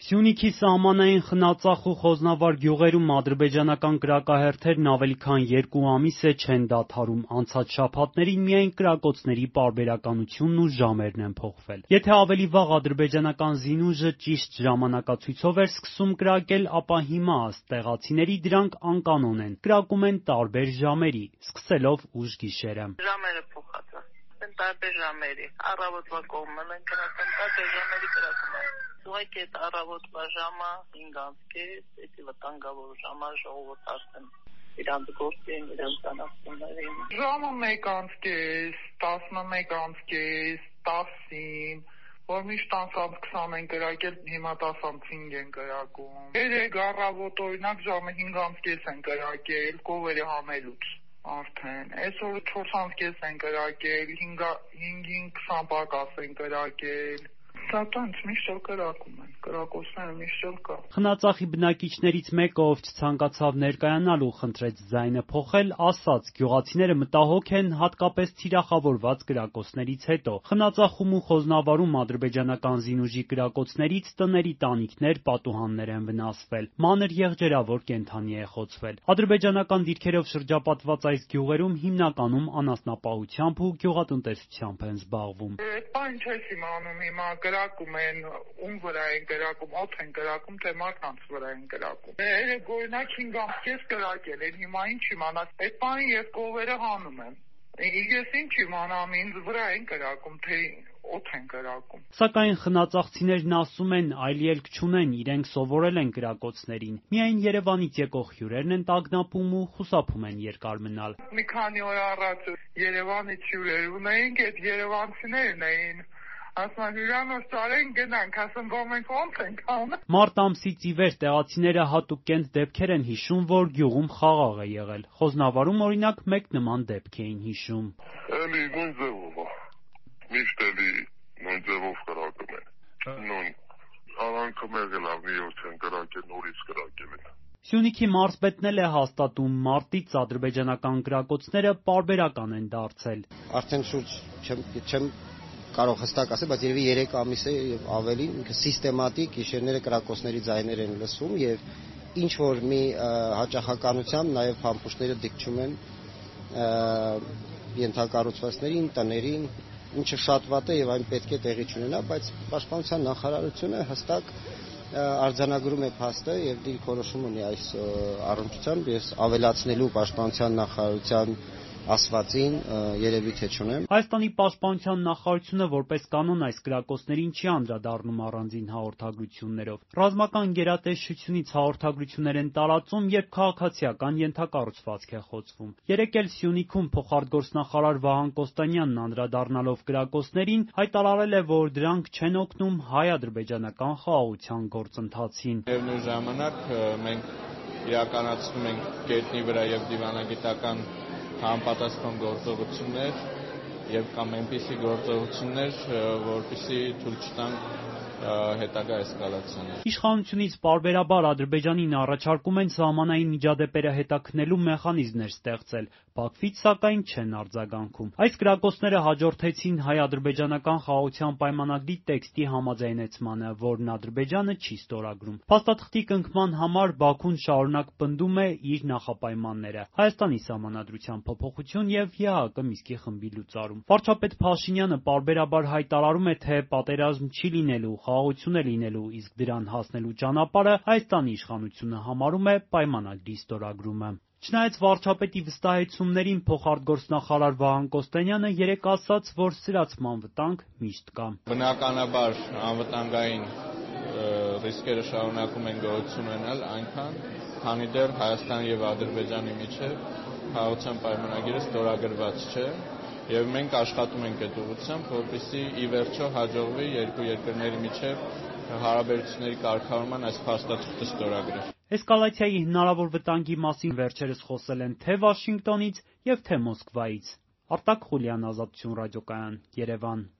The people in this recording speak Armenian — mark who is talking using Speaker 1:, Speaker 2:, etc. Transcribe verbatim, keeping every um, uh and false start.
Speaker 1: Սյունիքի սահմանային խնածախ ու խոզնավար գյուղերում ադրբեջանական կրակահերթերն ավելի քան երկու ամիս է չեն դադարում, անցած շաբաթներին միայն կրակոցների պարբերականությունն ու ժամերն են փոխվել։ Եթե ավելի վաղ ադրբեջանական զինուժը ճիշտ ժամանակացույցով էր սկսում կրակել, ապա հիմա, ըստ տեղացիների, դրանք անկանոն են, կրակում են տարբեր ժամերի, սկսելով ուշ գիշերը։
Speaker 2: Ժամերը փոխած են, տարբեր ժամերի, առավոտվա կողմն են կրակում, տարբեր ժամերի կրակում են։ Ուղղակի այդ առավոտվա ժամը հինգ անց կես, էդի վտանգավոր ժամը ժողովուրդ արդեն իրանց գործի են, իրանց անասուններին։
Speaker 3: Ժամը մեկ անց կես, տասնմեկ անց կես, տասին, որ միշտ անց քսան են կրակել, հիմա տասն հինգ են կրակում։ Երեկ առավոտ օրինակ ժամը հինգ անց կես են կրակել, կովերը հանելուց արդեն։ Այսօր չորս անց կես են կրակել, հինգին քսան պակաս են կրակել։ Սատանց միշտ էլ կրակում են, կրակոցները միշտ էլ կա։
Speaker 1: Խնածախի բնակիչներից մեկը, ով չցանկացավ ներկայանալ ու խնդրեց ձայնը փոխել, ասաց՝ գյուղացիները մտահոգ են հատկապես թիրախավորված կրակոցներից հետո։ Խնածախում ու խոզնավարում ադրբեջանական զինուժի կրակոցներից տների տանիքներ, պատուհաններ են վնասվել, մանր եղջերավոր կենդանի է խոցվել։ Ադրբեջանական դիրքերով շրջապատված այս գյուղերում հիմնականում անասնապահությամբ ու գյուղատնտեսությամբ են զբաղվում։
Speaker 3: Բան չես իմանում հիմա կրակում են, ում վրա են կրակում, օդ են կրակում, թե մարդկանց վրա են կրակում։ Երեք օրինակ հինգ ամս կես կրակել են, հիմա ինչ իմանաս, այդ բանը ես կովերը հանում եմ։ Ես ինչ իմանամ, ինձ վրա են կրակում, թե օդ են կրակում։
Speaker 1: Սակայն խնածախցիներն ասում են, այլ ելք չունեն, իրենք սովորել են կրակոցներին։ Միայն Երևանից եկող հյուրերն են տագնապում ու խուսափում են երկար մնալ։
Speaker 3: Մի քանի օր առաջ Երևանից հյուրեր ունեինք, այդ երևանցիներն էին։ Ասում հյուրանոց ծարեն գնանք, ասում որ մենք ոնց ենք անում։
Speaker 1: Մարտ ամսից ի վեր տեղացիները հատուկ կենտ դեպքեր են հիշում, որ գյուղում խաղաղ է եղել։ Խոզնավարում օրինակ մեկ նման դեպք էին հիշում։
Speaker 4: Էլի նույն ձևով է։ Միշտ էլի նույն ձևով կրակում են։ Նույն արանքը մեղել ավ մի օր չեն կրակել, նորից կրակել են։
Speaker 1: Սյունիքի մարզպետն էլ է հաստատում, մարտից ադրբեջանական կրակոցները պարբերական են դարձել։
Speaker 5: Արդեն շուրջ չեմ կարող հստակ ասել, բայց երևի երեք ամիս է եւ ավելի սիստեմատիկ գիշերները կրակոցների ձայներ են լսվում եւ ինչ որ մի հաճախականությամբ նաեւ փամփուշտները դիքչում են ենթակառուցվածքներին, տներին, ինչը շատ վատ է եւ այն պետք է տեղի չունենա, բայց պաշտպանության նախարարությունը հստակ արձանագրում է փաստը եւ դիրքորոշում ունի այս առնչությամբ։ Ես ավելացնելու պաշտպանության նախարարության ասվածին երևի թե չունեմ։
Speaker 1: Հայաստանի պաշտպանության նախարարությունը որպես կանոն այս կրակոցներին չի անդրադառնում առանձին հաղորդագրություններով։ Ռազմական գերատեսչությունից հաղորդագրություններ են տարածում, երբ քաղաքացիական ենթակառուցվածք է խոցվում։ Երեկ էլ Սյունիքում փոխարտգործնախարար Վահան Կոստանյանն անդրադառնալով կրակոցներին հայտարարել է, որ դրանք չեն օգնում հայ-ադրբեջանական խաղաղության գործընթացին։
Speaker 6: Միևնույն ժամանակ մենք իրականացնում ենք գետնի վրա եւ դիվանագիտական համապատասխան գործողություններ եւ կամ այնպիսի գործողություններ, որպեսզի թույլ չտանք հետագա էսկալացիան։
Speaker 1: Իշխանությունից պարբերաբար Ադրբեջանին առաջարկում են սահմանային միջադեպերը հետաքննելու մեխանիզմներ ստեղծել, Բաքվից սակայն չեն արձագանքում։ Այս կրակոցները հաջորդեցին հայ-ադրբեջանական խաղաղության պայմանագրի տեքստի համաձայնեցմանը, որն Ադրբեջանը չի ստորագրում։ Փաստաթղթի կնքման համար Բաքուն շարունակ պնդում է իր նախապայմանները՝ Հայաստանի սահմանադրության փոփոխություն եւ ԵԱՀԿ Մինսկի խմբի լուծարում։ Վարչապետ Փաշինյանը պարբերաբար հայտարարում է, թե պատերազմ չի լինելու, խաղաղություն է լինելու, իսկ դրան հասնելու ճանապարհը Հայաստանի իշխանությունը համարում է պայմանագրի ստորագրումը։ Չնայած վարչապետի վստահեցումներին, փոխարտգործնախարար Վահան Կոստանյանը երեկ ասաց, որ սրացման վտանգ միշտ կա։
Speaker 6: Բնականաբար անվտանգային ռիսկերը շարունակում են գոյություն ունենալ այնքան, քանի դեռ Հայաստանի եւ Ադրբեջանի միջեւ խաղաղության պայմանագիրը ստորագրված չէ։ Եվ մենք աշխատում ենք այդ ուղղությամբ, որպեսզի ի վերջո հաջողվի երկու երկրների միջև հարաբերությունների կարգավորման այս փաստաթղթը ստորագրել։
Speaker 1: Էսկալացիայի հնարավոր վտանգի մասին վերջերս խոսել են թե Վաշինգտոնից եւ թե Մոսկվայից։ Արտակ Խուլյան, Ազատություն ռադիոկայան, Երևան։